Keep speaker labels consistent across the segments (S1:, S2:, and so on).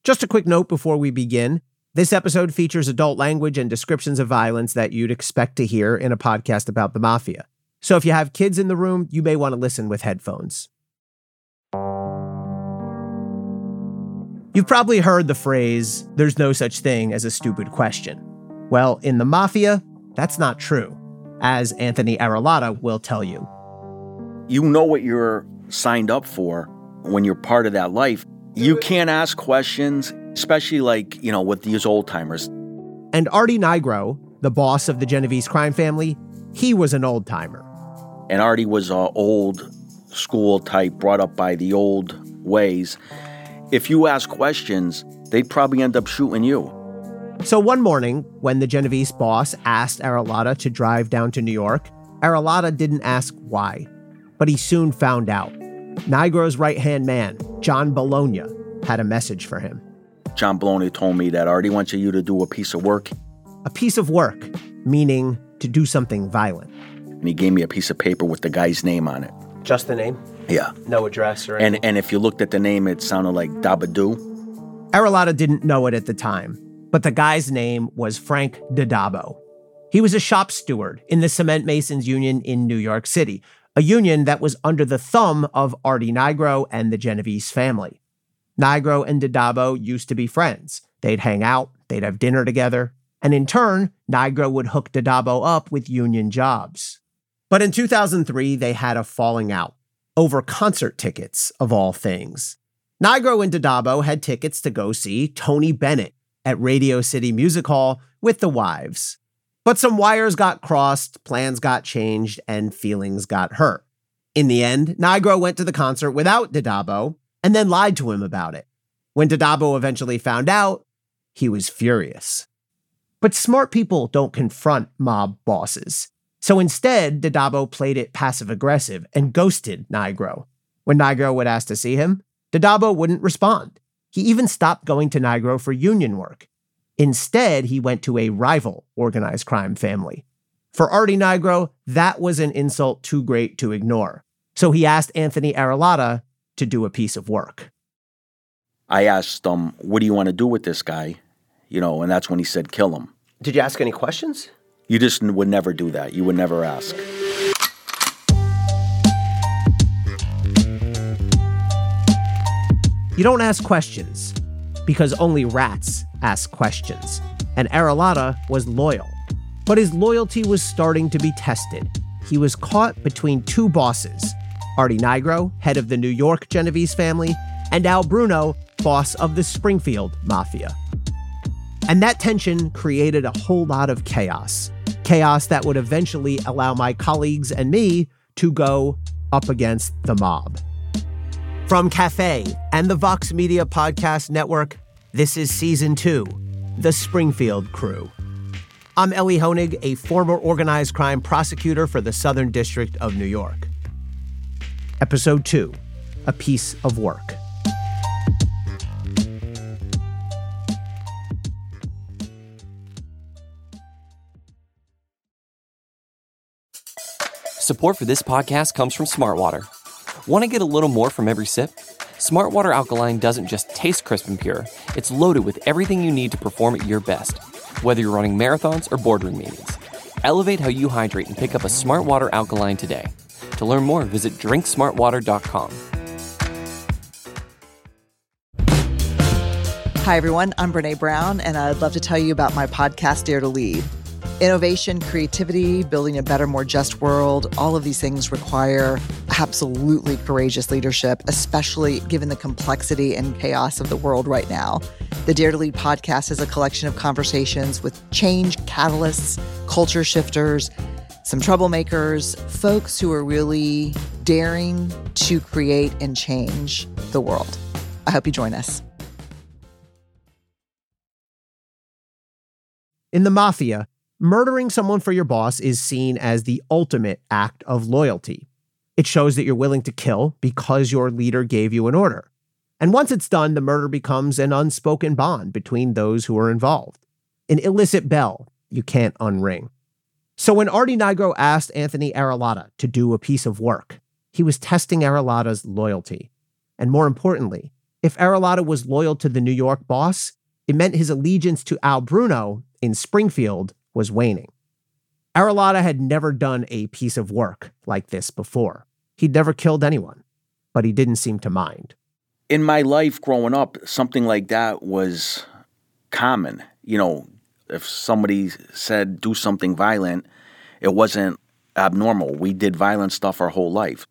S1: Just a quick note before we begin. This episode features adult language and descriptions of violence that you'd expect to hear in a podcast about the mafia. So if you have kids in the room, you may want to listen with headphones. You've probably heard the phrase, "there's no such thing as a stupid question." Well, in the mafia, that's not true, as Anthony Aralotta will tell you.
S2: You know what you're signed up for when you're part of that life. You can't ask questions, especially with these old timers.
S1: And Artie Nigro, the boss of the Genovese crime family, he was an old timer.
S2: And Artie was an old school type, brought up by the old ways. If you ask questions, they'd probably end up shooting you.
S1: So one morning, when the Genovese boss asked Aralotta to drive down to New York, Aralotta didn't ask why, but he soon found out. Nigro's right-hand man, John Bologna, had a message for him.
S2: John Bologna told me that Artie wants you to do a piece of work.
S1: A piece of work, meaning to do something violent.
S2: And he gave me a piece of paper with the guy's name on it.
S1: Just the name?
S2: Yeah.
S1: No address or anything?
S2: And if you looked at the name, it sounded like Dabadoo.
S1: Aralotta didn't know it at the time, but the guy's name was Frank Didabo. He was a shop steward in the Cement Masons Union in New York City, a union that was under the thumb of Artie Nigro and the Genovese family. Nigro and Didabo used to be friends. They'd hang out, they'd have dinner together, and in turn, Nigro would hook Didabo up with union jobs. But in 2003, they had a falling out over concert tickets, of all things. Nigro and Didabo had tickets to go see Tony Bennett at Radio City Music Hall with the wives. But some wires got crossed, plans got changed, and feelings got hurt. In the end, Nigro went to the concert without Didabo and then lied to him about it. When Didabo eventually found out, he was furious. But smart people don't confront mob bosses. So instead, Didabo played it passive-aggressive and ghosted Nigro. When Nigro would ask to see him, Didabo wouldn't respond. He even stopped going to Nigro for union work. Instead, he went to a rival organized crime family. For Artie Nigro, that was an insult too great to ignore. So he asked Anthony Aralotta to do a piece of work.
S2: I asked him, what do you want to do with this guy? And that's when he said, kill him.
S1: Did you ask any questions?
S2: You just would never do that. You would never ask.
S1: You don't ask questions because only rats ask questions. And Aralotta was loyal. But his loyalty was starting to be tested. He was caught between two bosses, Artie Nigro, head of the New York Genovese family, and Al Bruno, boss of the Springfield Mafia. And that tension created a whole lot of chaos. Chaos that would eventually allow my colleagues and me to go up against the mob. From Cafe and the Vox Media Podcast Network, this is Season 2, The Springfield Crew. I'm Elie Honig, a former organized crime prosecutor for the Southern District of New York. Episode 2, A Piece of Work.
S3: Support for this podcast comes from Smartwater. Want to get a little more from every sip? Smartwater Alkaline doesn't just taste crisp and pure. It's loaded with everything you need to perform at your best, whether you're running marathons or boardroom meetings. Elevate how you hydrate and pick up a Smartwater Alkaline today. To learn more, visit drinksmartwater.com.
S4: Hi, everyone. I'm Brene Brown, and I'd love to tell you about my podcast, Dare to Lead. Innovation, creativity, building a better, more just world, all of these things require absolutely courageous leadership, especially given the complexity and chaos of the world right now. The Dare to Lead podcast is a collection of conversations with change catalysts, culture shifters, some troublemakers, folks who are really daring to create and change the world. I hope you join us.
S1: In the mafia, murdering someone for your boss is seen as the ultimate act of loyalty. It shows that you're willing to kill because your leader gave you an order. And once it's done, the murder becomes an unspoken bond between those who are involved. An illicit bell you can't unring. So when Artie Nigro asked Anthony Aralotta to do a piece of work, he was testing Aralotta's loyalty. And more importantly, If Aralotta was loyal to the New York boss, it meant his allegiance to Al Bruno in Springfield was waning. Aralotta had never done a piece of work like this before. He'd never killed anyone, but he didn't seem to mind.
S2: In my life growing up, something like that was common. You know, if somebody said do something violent, it wasn't abnormal. We did violent stuff our whole life.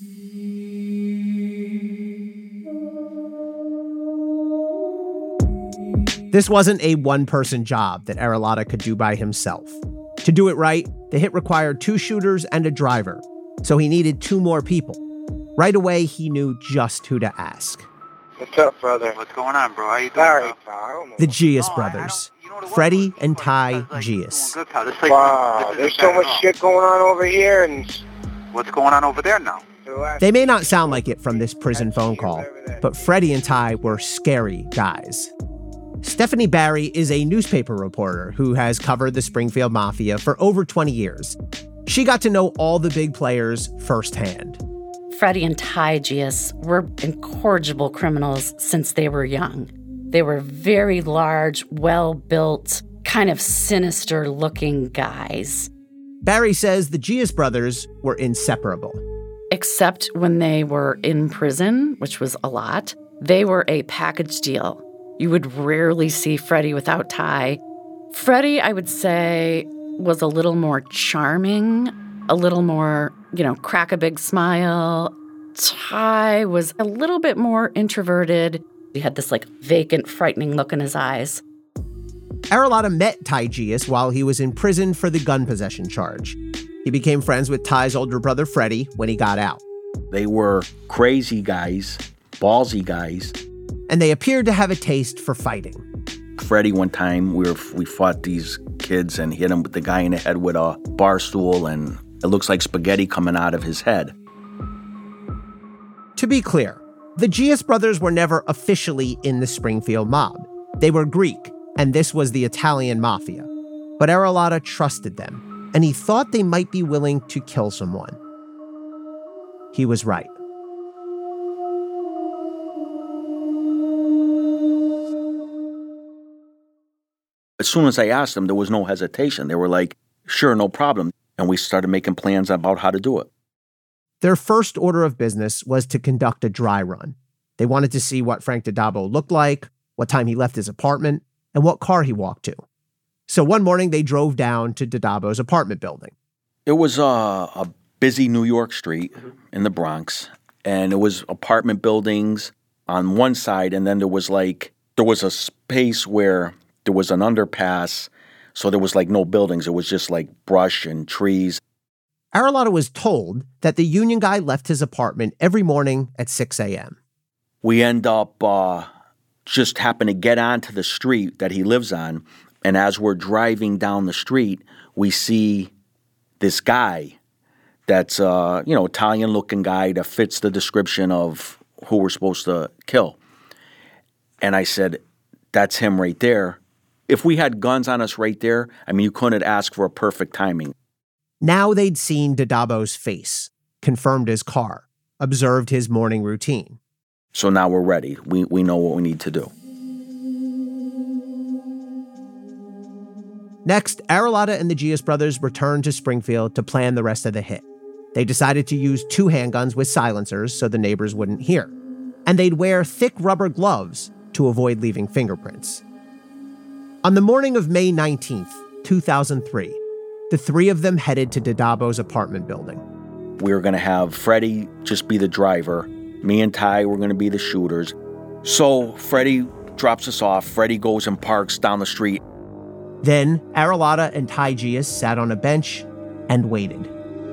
S1: This wasn't a one-person job that Aralotta could do by himself. To do it right, the hit required 2 shooters and a driver, so he needed 2 more people. Right away, he knew just who to ask.
S5: What's up, brother?
S6: What's going on, bro? How you doing,
S5: Sorry,
S6: bro?
S1: The Gius brothers, Freddie and Ty Gius.
S5: Wow, there's so much shit going on over here, and
S6: what's going on over there now?
S1: They may not sound like it from this prison phone call, but Freddie and Ty were scary guys. Stephanie Barry is a newspaper reporter who has covered the Springfield Mafia for over 20 years. She got to know all the big players firsthand.
S7: Freddie and Ty Gius were incorrigible criminals since they were young. They were very large, well-built, kind of sinister-looking guys.
S1: Barry says the Gius brothers were inseparable.
S7: Except when they were in prison, which was a lot, they were a package deal. You would rarely see Freddie without Ty. Freddie, I would say, was a little more charming, a little more, crack a big smile. Ty was a little bit more introverted. He had this, vacant, frightening look in his eyes.
S1: Aralotta met Ty Gius while he was in prison for the gun possession charge. He became friends with Ty's older brother, Freddie, when he got out.
S2: They were crazy guys, ballsy guys.
S1: And they appeared to have a taste for fighting.
S2: Freddie, one time, we fought these kids and hit him with the guy in the head with a bar stool, and it looks like spaghetti coming out of his head.
S1: To be clear, the Gius brothers were never officially in the Springfield mob. They were Greek, and this was the Italian mafia. But Aralotta trusted them, and he thought they might be willing to kill someone. He was right.
S2: As soon as I asked them, there was no hesitation. They were like, sure, no problem. And we started making plans about how to do it.
S1: Their first order of business was to conduct a dry run. They wanted to see what Frank DiDabbo looked like, what time he left his apartment, and what car he walked to. So one morning, they drove down to DiDabbo's apartment building.
S2: It was a busy New York street in the Bronx, and it was apartment buildings on one side, and then there was a space where there was an underpass, so there was no buildings. It was just brush and trees.
S1: Aralotta was told that the union guy left his apartment every morning at 6 a.m.
S2: We end up just happen to get onto the street that he lives on, and as we're driving down the street, we see this guy that's, Italian-looking guy that fits the description of who we're supposed to kill. And I said, that's him right there. If we had guns on us right there, you couldn't ask for a perfect timing.
S1: Now they'd seen DiDabbo's face, confirmed his car, observed his morning routine.
S2: So now we're ready. We know what we need to do.
S1: Next, Aralotta and the Gius brothers returned to Springfield to plan the rest of the hit. They decided to use 2 handguns with silencers so the neighbors wouldn't hear. And they'd wear thick rubber gloves to avoid leaving fingerprints. On the morning of May 19th, 2003, the 3 of them headed to DiDabbo's apartment building.
S2: We were going to have Freddie just be the driver. Me and Ty were going to be the shooters. So Freddie drops us off. Freddie goes and parks down the street.
S1: Then Aralotta and Ty Gius sat on a bench and waited.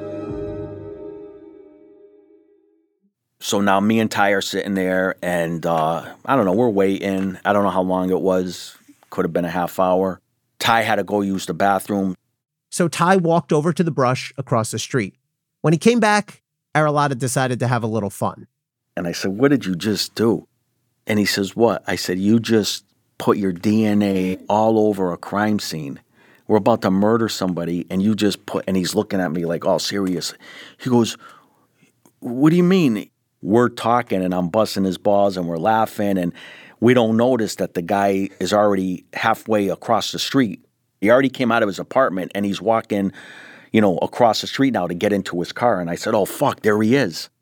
S2: So now me and Ty are sitting there, and we're waiting. I don't know how long it was. Could have been a half hour. Ty had to go use the bathroom.
S1: So Ty walked over to the brush across the street. When he came back, Aralotta decided to have a little fun.
S2: And I said, what did you just do? And he says, what? I said, you just put your DNA all over a crime scene. We're about to murder somebody, and you just put, and he's looking at me like all serious. He goes, what do you mean? We're talking and I'm busting his balls and we're laughing, and we don't notice that the guy is already halfway across the street. He already came out of his apartment and he's walking, across the street now to get into his car. And I said, oh, fuck, there he is.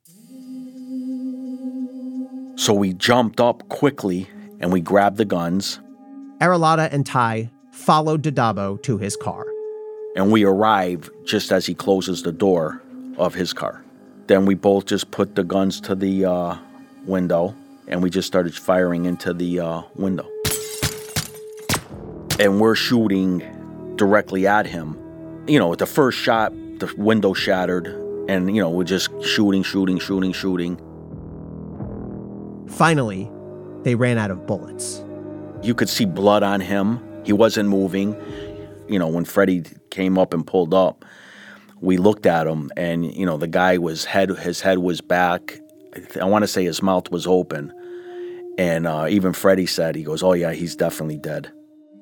S2: So we jumped up quickly and we grabbed the guns.
S1: Aruleta and Ty followed Dodabo to his car.
S2: And we arrive just as he closes the door of his car. Then we both just put the guns to the window and we just started firing into the window. And we're shooting directly at him. The first shot, the window shattered, and, we're just shooting.
S1: Finally, they ran out of bullets.
S2: You could see blood on him. He wasn't moving. When Freddie came up and pulled up, we looked at him, and, the guy his head was back. I want to say his mouth was open. And even Freddie said, he goes, oh, yeah, he's definitely dead.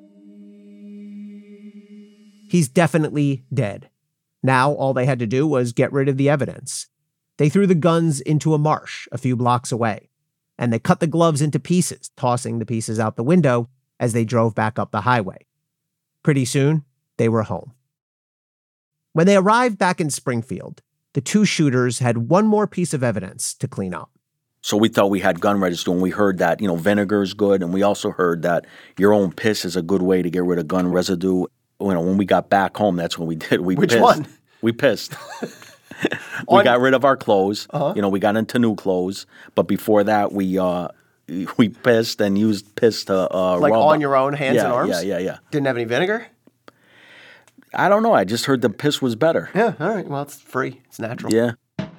S1: He's definitely dead. Now all they had to do was get rid of the evidence. They threw the guns into a marsh a few blocks away, and they cut the gloves into pieces, tossing the pieces out the window as they drove back up the highway. Pretty soon, they were home. When they arrived back in Springfield, the two shooters had one more piece of evidence to clean up.
S2: So we thought we had gun residue, and we heard that, vinegar is good, and we also heard that your own piss is a good way to get rid of gun residue. When we got back home, that's what we did.
S1: Which one?
S2: We pissed. We got rid of our clothes. Uh-huh. We got into new clothes. But before that, we pissed and used piss to
S1: like
S2: rub
S1: on your own hands and arms?
S2: Yeah.
S1: Didn't have any vinegar?
S2: I don't know. I just heard the piss was better.
S1: Yeah, all right. Well, it's free. It's natural.
S2: Yeah.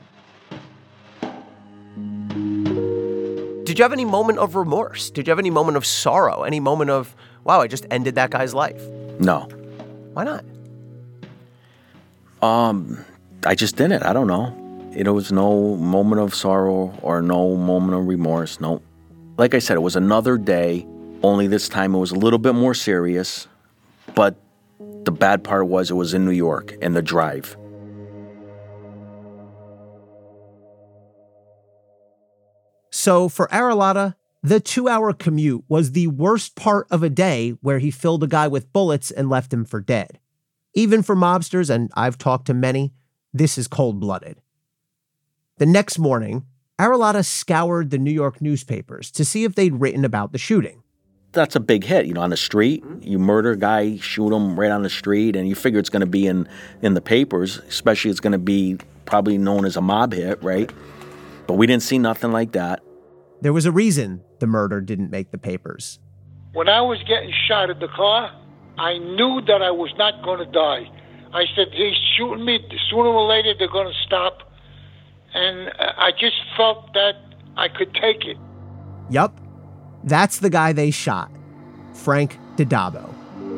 S1: Did you have any moment of remorse? Did you have any moment of sorrow? Any moment of, wow, I just ended that guy's life?
S2: No.
S1: Why not?
S2: I just didn't. I don't know. There was no moment of sorrow or no moment of remorse. No. Like I said, it was another day, only this time it was a little bit more serious. But the bad part was it was in New York and the drive.
S1: So for Aruleta, the 2-hour commute was the worst part of a day where he filled a guy with bullets and left him for dead. Even for mobsters, and I've talked to many, this is cold-blooded. The next morning, Aruleta scoured the New York newspapers to see if they'd written about the shooting.
S2: That's a big hit, on the street. You murder a guy, shoot him right on the street, and you figure it's going to be in the papers, especially it's going to be probably known as a mob hit, right? But we didn't see nothing like that.
S1: There was a reason the murder didn't make the papers.
S8: When I was getting shot at the car, I knew that I was not going to die. I said, he's shooting me. Sooner or later, they're going to stop. And I just felt that I could take it.
S1: Yup. That's the guy they shot, Frank Dodabo.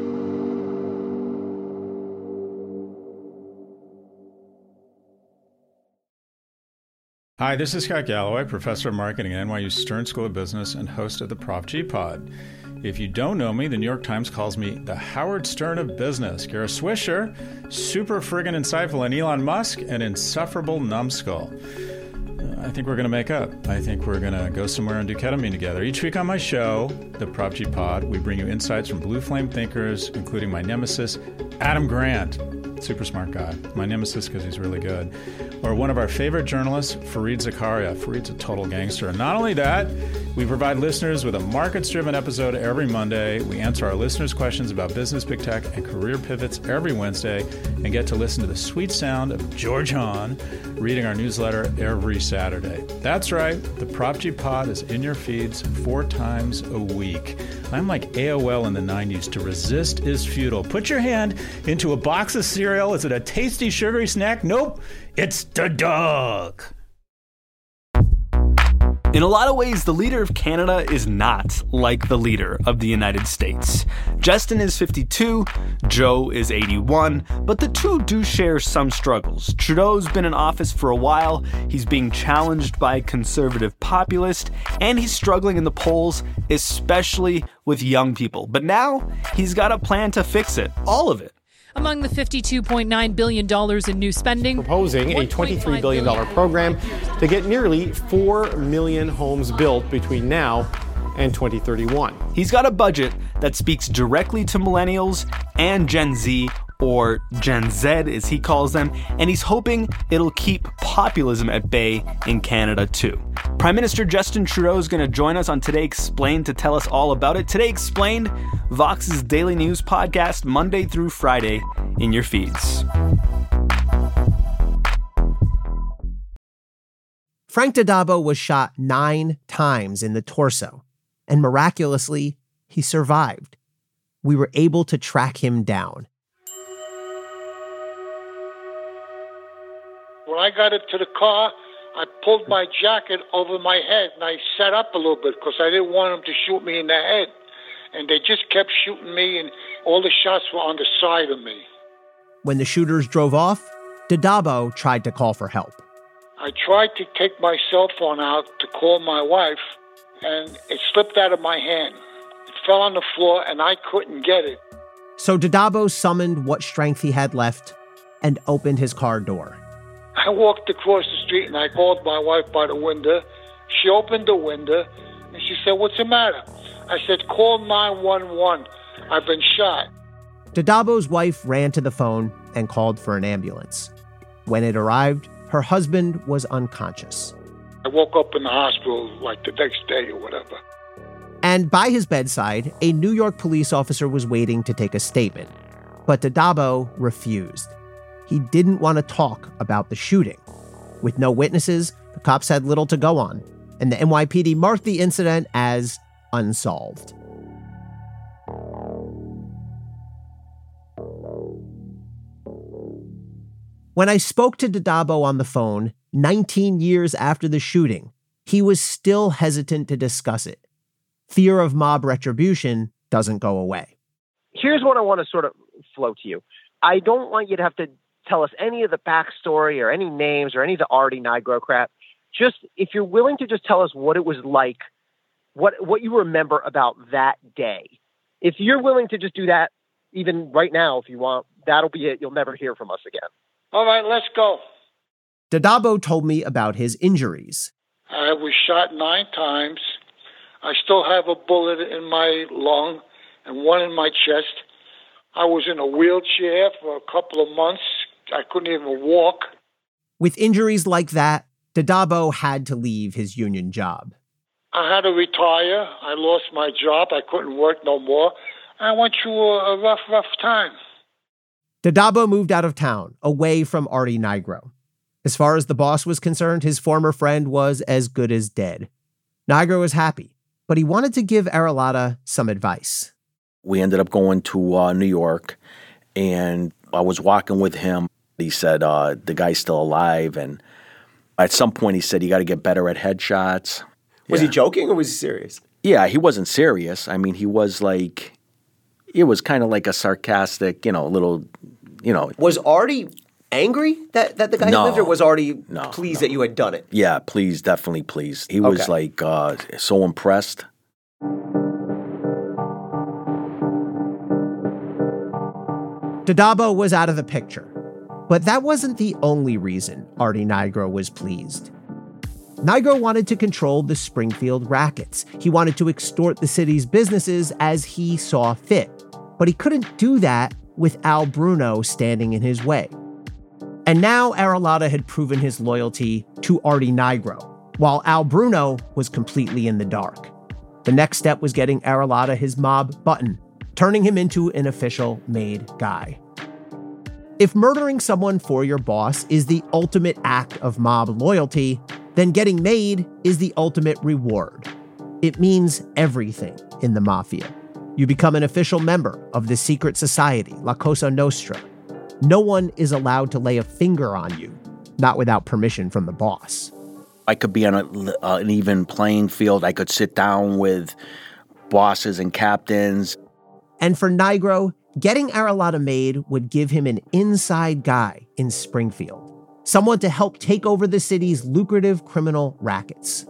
S9: Hi, this is Scott Galloway, professor of marketing at NYU Stern School of Business and host of the Prop G Pod. If you don't know me, the New York Times calls me the Howard Stern of business. You're a swisher, super friggin' insightful, and Elon Musk, an insufferable numbskull. I think we're going to make up. I think we're going to go somewhere and do ketamine together. Each week on my show, the Prop G Pod, we bring you insights from blue flame thinkers, including my nemesis, Adam Grant. Super smart guy. My nemesis because he's really good. Or one of our favorite journalists, Fareed Zakaria. Fareed's a total gangster. And not only that, we provide listeners with a markets-driven episode every Monday. We answer our listeners' questions about business, big tech, and career pivots every Wednesday, and get to listen to the sweet sound of George Hahn reading our newsletter every Saturday. That's right. The Prop G Pod is in your feeds 4 times a week. I'm like AOL in the 90s. To resist is futile. Put your hand into a box of cereal. Is it a tasty, sugary snack? Nope. It's the dog.
S10: In a lot of ways, the leader of Canada is not like the leader of the United States. Justin is 52, Joe is 81, but the two do share some struggles. Trudeau's been in office for a while, he's being challenged by a conservative populist, and he's struggling in the polls, especially with young people. But now, he's got a plan to fix it, all of it.
S11: Among the $52.9 billion in new spending,
S12: proposing a $23 billion program to get nearly 4 million homes built between now and 2031.
S10: He's got a budget that speaks directly to millennials and Gen Z, or Gen Z as he calls them, and he's hoping it'll keep populism at bay in Canada too. Prime Minister Justin Trudeau is going to join us on Today Explained to tell us all about it. Today Explained, Vox's daily news podcast, Monday through Friday in your feeds.
S1: Frank DiDabbo was shot 9 times in the torso, and miraculously, he survived. We were able to track him down.
S8: When I got into the car, I pulled my jacket over my head and I sat up a little bit because I didn't want them to shoot me in the head. And they just kept shooting me, and all the shots were on the side of me.
S1: When the shooters drove off, DiDabbo tried to call for help.
S8: I tried to take my cell phone out to call my wife, and it slipped out of my hand. It fell on the floor, and I couldn't get it.
S1: So DiDabbo summoned what strength he had left and opened his car door.
S8: I walked across the street, and I called my wife by the window. She opened the window, and she said, "What's the matter?" I said, "Call 911. I've been shot."
S1: DiDabbo's wife ran to the phone and called for an ambulance. When it arrived, her husband was unconscious.
S8: I woke up in the hospital like the next day or whatever.
S1: And by his bedside, a New York police officer was waiting to take a statement. But DiDabbo refused. He didn't want to talk about the shooting. With no witnesses, the cops had little to go on, and the NYPD marked the incident as unsolved. When I spoke to DiDabbo on the phone 19 years after the shooting, he was still hesitant to discuss it. Fear of mob retribution doesn't go away.
S13: Here's what I want to sort of float to you. I don't want you to have to tell us any of the backstory or any names or any of the Artie Nigro crap. Just if you're willing to just tell us what it was like, what you remember about that day. If you're willing to just do that, even right now, if you want, that'll be it. You'll never hear from us again.
S8: All right, let's go.
S1: DiDabbo told me about his injuries.
S8: I was shot 9 times. I still have a bullet in my lung and one in my chest. I was in a wheelchair for a couple of months. I couldn't even walk.
S1: With injuries like that, DiDabbo had to leave his union job.
S8: I had to retire. I lost my job. I couldn't work no more. I went through a rough time.
S1: DiDabbo moved out of town, away from Artie Nigro. As far as the boss was concerned, his former friend was as good as dead. Nigro was happy, but he wanted to give Aruleta some advice.
S2: We ended up going to New York, and I was walking with him. He said, the guy's still alive, and at some point he said, you got to get better at headshots.
S14: Was he joking or was he serious?
S2: Yeah, he wasn't serious. I mean, he was like, it was kind of like a sarcastic, little,
S14: Was Artie angry that the guy
S2: No.
S14: lived, or was Artie
S2: No,
S14: pleased
S2: no.
S14: that you had done it?
S2: Yeah, pleased, definitely pleased. He was like so impressed.
S1: DiDabbo was out of the picture, but that wasn't the only reason Artie Nigro was pleased. Nigro wanted to control the Springfield rackets. He wanted to extort the city's businesses as he saw fit, but he couldn't do that with Al Bruno standing in his way. And now Aruleta had proven his loyalty to Artie Nigro, while Al Bruno was completely in the dark. The next step was getting Aruleta his mob button, turning him into an official made guy. If murdering someone for your boss is the ultimate act of mob loyalty, then getting made is the ultimate reward. It means everything in the mafia. You become an official member of the secret society, La Cosa Nostra. No one is allowed to lay a finger on you, not without permission from the boss.
S2: I could be on an even playing field. I could sit down with bosses and captains.
S1: And for Nigro, getting Aruleta made would give him an inside guy in Springfield, someone to help take over the city's lucrative criminal rackets.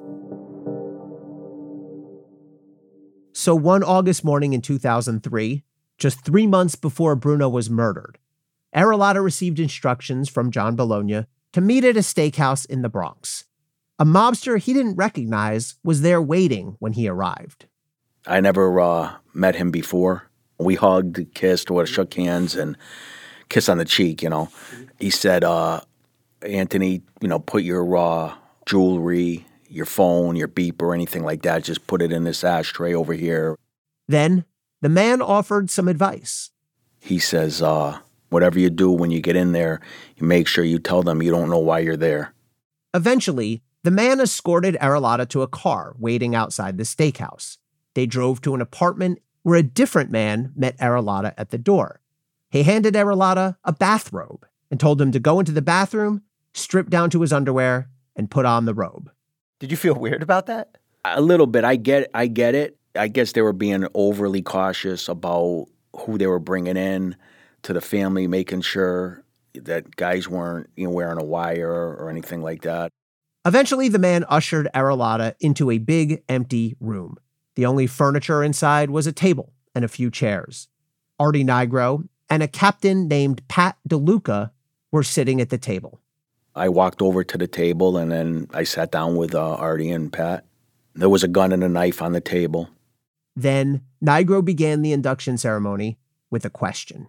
S1: So one August morning in 2003, just 3 months before Bruno was murdered, Aralotta received instructions from John Bologna to meet at a steakhouse in the Bronx. A mobster he didn't recognize was there waiting when he arrived.
S2: I never met him before. We hugged, kissed, or shook hands, and kiss on the cheek, He said, Anthony, put your jewelry, your phone, your beep, or anything like that, just put it in this ashtray over here.
S1: Then the man offered some advice.
S2: He says, whatever you do when you get in there, you make sure you tell them you don't know why you're there.
S1: Eventually, the man escorted Aralotta to a car waiting outside the steakhouse. They drove to an apartment where a different man met Aralotta at the door. He handed Aralotta a bathrobe and told him to go into the bathroom, strip down to his underwear, and put on the robe.
S14: Did you feel weird about that?
S2: A little bit. I get it. I guess they were being overly cautious about who they were bringing in to the family, making sure that guys weren't wearing a wire or anything like that.
S1: Eventually, the man ushered Aralotta into a big, empty room. The only furniture inside was a table and a few chairs. Artie Nigro and a captain named Pat DeLuca were sitting at the table.
S2: I walked over to the table, and then I sat down with Artie and Pat. There was a gun and a knife on the table.
S1: Then Nigro began the induction ceremony with a question.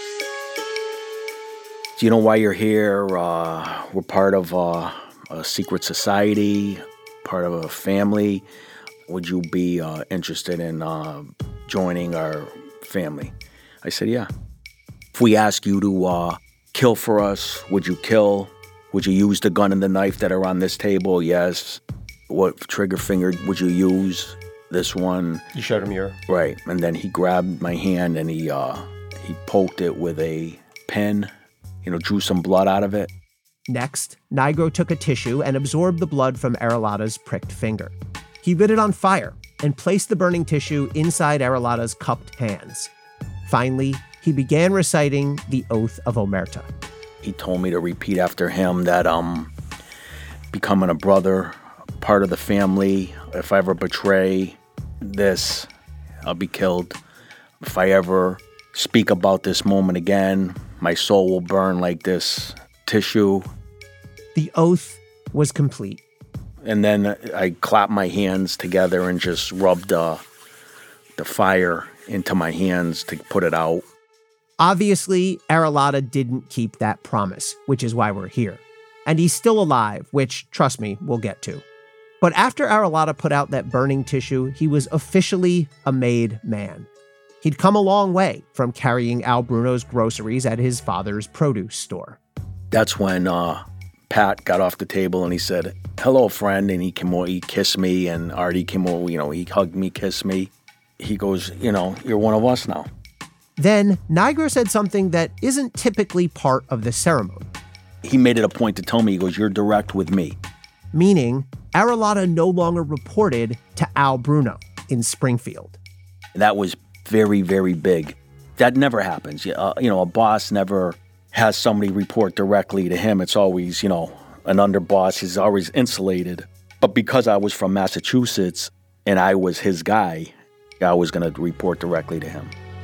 S2: Do you know why you're here? We're part of a secret society, part of a family. Would you be interested in joining our family? I said, yeah. If we ask you to kill for us, would you kill? Would you use the gun and the knife that are on this table? Yes. What trigger finger would you use? This one.
S14: You showed him your...
S2: Right. And then he grabbed my hand and he poked it with a pen, drew some blood out of it.
S1: Next, Nigro took a tissue and absorbed the blood from Aralotta's pricked finger. He lit it on fire and placed the burning tissue inside Aralotta's cupped hands. Finally, he began reciting the Oath of Omerta.
S2: He told me to repeat after him that becoming a brother, part of the family, if I ever betray this, I'll be killed. If I ever speak about this moment again, my soul will burn like this tissue.
S1: The oath was complete.
S2: And then I clapped my hands together and just rubbed the fire into my hands to put it out.
S1: Obviously, Aralotta didn't keep that promise, which is why we're here. And he's still alive, which, trust me, we'll get to. But after Aralotta put out that burning tissue, he was officially a made man. He'd come a long way from carrying Al Bruno's groceries at his father's produce store.
S2: That's when Pat got off the table and he said, hello, friend. And he came over, he kissed me, and Artie came over, he hugged me, kissed me. He goes, you're one of us now.
S1: Then Nigro said something that isn't typically part of the ceremony.
S2: He made it a point to tell me, he goes, you're direct with me.
S1: Meaning, Aralotta no longer reported to Al Bruno in Springfield.
S2: That was very, very big. That never happens. A boss never has somebody report directly to him. It's always, an underboss is always insulated. But because I was from Massachusetts and I was his guy, I was going to report directly to him.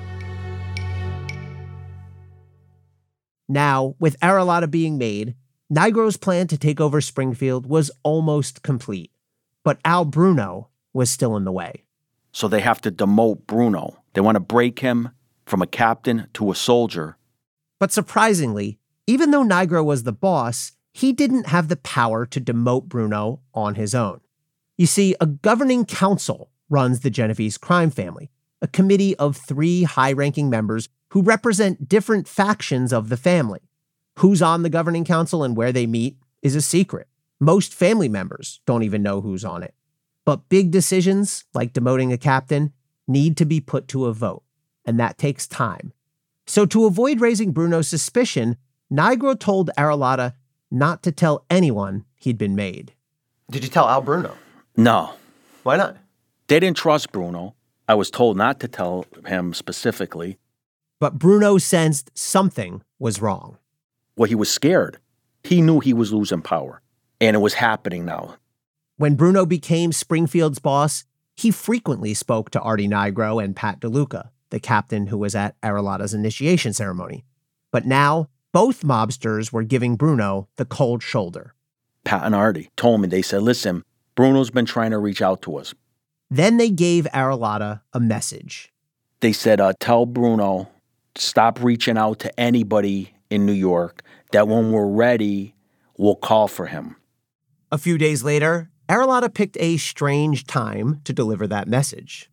S1: Now, with Aralotta being made, Nigro's plan to take over Springfield was almost complete. But Al Bruno was still in the way.
S2: So they have to demote Bruno. They want to break him from a captain to a soldier.
S1: But surprisingly, even though Nigro was the boss, he didn't have the power to demote Bruno on his own. You see, a governing council runs the Genovese crime family, a committee of 3 high-ranking members who represent different factions of the family. Who's on the governing council and where they meet is a secret. Most family members don't even know who's on it. But big decisions, like demoting a captain, need to be put to a vote, and that takes time. So to avoid raising Bruno's suspicion, Nigro told Aralotta not to tell anyone he'd been made.
S14: Did you tell Al Bruno?
S2: No.
S14: Why not?
S2: They didn't trust Bruno. I was told not to tell him specifically.
S1: But Bruno sensed something was wrong.
S2: Well, he was scared. He knew he was losing power, and it was happening now.
S1: When Bruno became Springfield's boss, he frequently spoke to Artie Nigro and Pat DeLuca, the captain who was at Aralotta's initiation ceremony. But now, both mobsters were giving Bruno the cold shoulder.
S2: Pat and Artie told me, they said, listen, Bruno's been trying to reach out to us.
S1: Then they gave Aralotta a message.
S2: They said, tell Bruno, stop reaching out to anybody in New York, that when we're ready, we'll call for him.
S1: A few days later, Aralotta picked a strange time to deliver that message.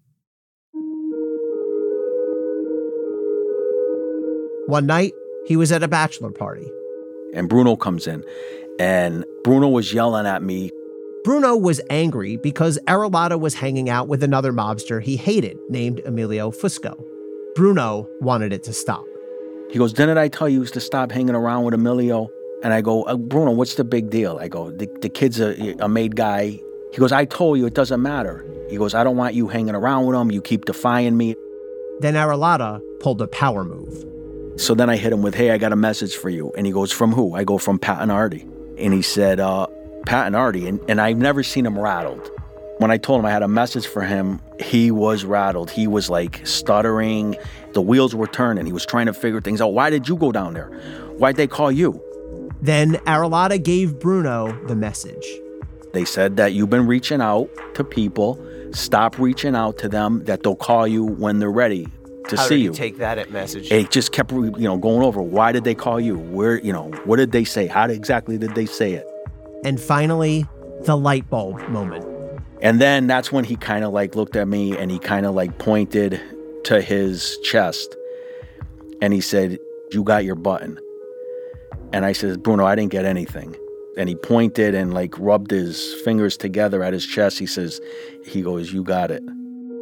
S1: One night, he was at a bachelor party.
S2: And Bruno comes in, and Bruno was yelling at me.
S1: Bruno was angry because Aralotta was hanging out with another mobster he hated named Emilio Fusco. Bruno wanted it to stop.
S2: He goes, didn't I tell you to stop hanging around with Emilio? And I go, Bruno, what's the big deal? I go, the kid's a made guy. He goes, I told you, it doesn't matter. He goes, I don't want you hanging around with him. You keep defying me. Then Aralotta pulled a power move. So then I hit him with, hey, I got a message for you. And he goes, from who? I go, from Pat and Artie. And he said, Pat and Artie. And I've never seen him rattled. When I told him I had a message for him, he was rattled. He was like stuttering. The wheels were turning. He was trying to figure things out. Why did you go down there? Why'd they call you? Then Aralotta gave Bruno the message. They said that you've been reaching out to people. Stop reaching out to them, that they'll call you when they're ready to see you.
S1: How did he take that message?
S2: It just kept, going over. Why did they call you? Where, what did they say? How exactly did they say it? And finally, the light bulb moment. And then that's when he kind of looked at me and he kind of pointed to his chest. And he said, you got your button. And I said, Bruno, I didn't get anything. And he pointed and rubbed his fingers together at his chest. He goes, you got it.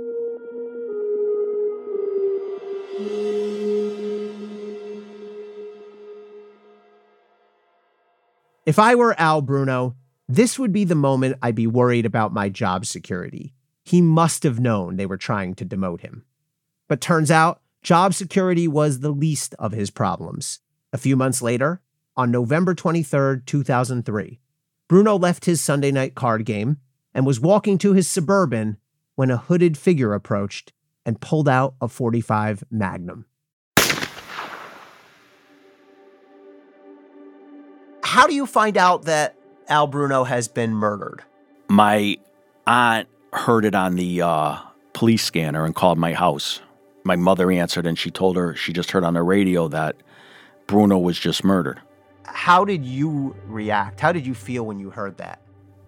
S2: If I were Al Bruno, this would be the moment I'd be worried about my job security. He must have known they were trying to demote him. But turns out, job security was the least of his problems. A few months later, on November 23rd, 2003, Bruno left his Sunday night card game and was walking to his Suburban when a hooded figure approached and pulled out a .45 Magnum. How do you find out that Al Bruno has been murdered? My aunt heard it on the police scanner and called my house. My mother answered and she told her she just heard on the radio that Bruno was just murdered. How did you react? How did you feel when you heard that?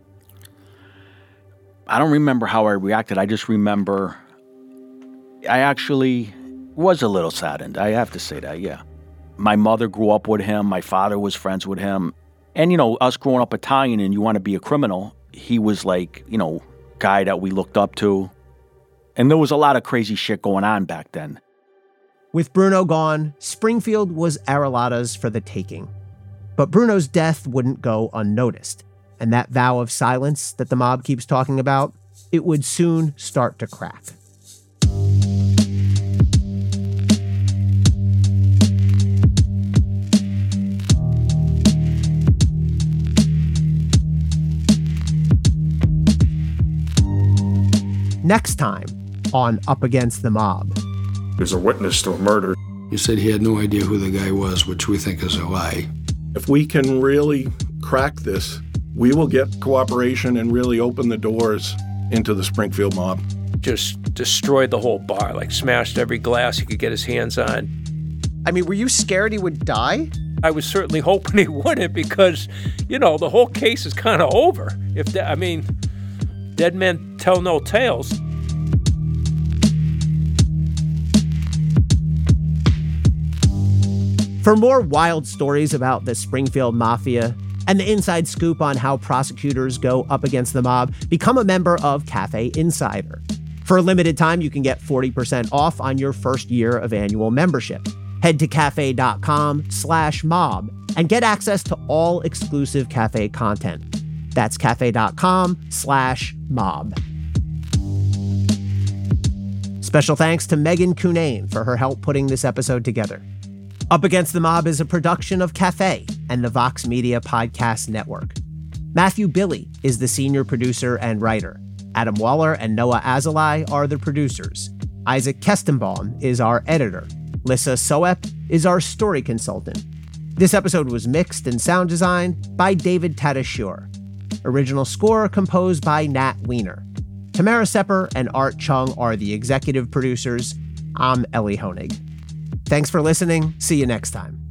S2: I don't remember how I reacted. I just remember I actually was a little saddened. I have to say that, yeah. My mother grew up with him. My father was friends with him. And, us growing up Italian and you want to be a criminal, he was guy that we looked up to. And there was a lot of crazy shit going on back then. With Bruno gone, Springfield was Aralotta's for the taking. But Bruno's death wouldn't go unnoticed. And that vow of silence that the mob keeps talking about, it would soon start to crack. Next time on Up Against the Mob.
S15: There's a witness to a murder.
S16: He said he had no idea who the guy was, which we think is a lie.
S15: If we can really crack this, we will get cooperation and really open the doors into the Springfield mob.
S17: Just destroyed the whole bar, smashed every glass he could get his hands on.
S1: I mean, were you scared he would die?
S17: I was certainly hoping he wouldn't because, the whole case is kind of over. Dead men tell no tales.
S1: For more wild stories about the Springfield Mafia and the inside scoop on how prosecutors go up against the mob, become a member of Cafe Insider. For a limited time, you can get 40% off on your first year of annual membership. Head to cafe.com/mob and get access to all exclusive Cafe content. That's cafe.com/mob. Special thanks to Megan Cunane for her help putting this episode together. Up Against the Mob is a production of Cafe and the Vox Media Podcast Network. Matthew Billy is the senior producer and writer. Adam Waller and Noah Azulai are the producers. Isaac Kestenbaum is our editor. Lissa Soep is our story consultant. This episode was mixed and sound designed by David Tadashur. Original score composed by Nat Weiner. Tamara Sepper and Art Chung are the executive producers. I'm Ellie Honig. Thanks for listening. See you next time.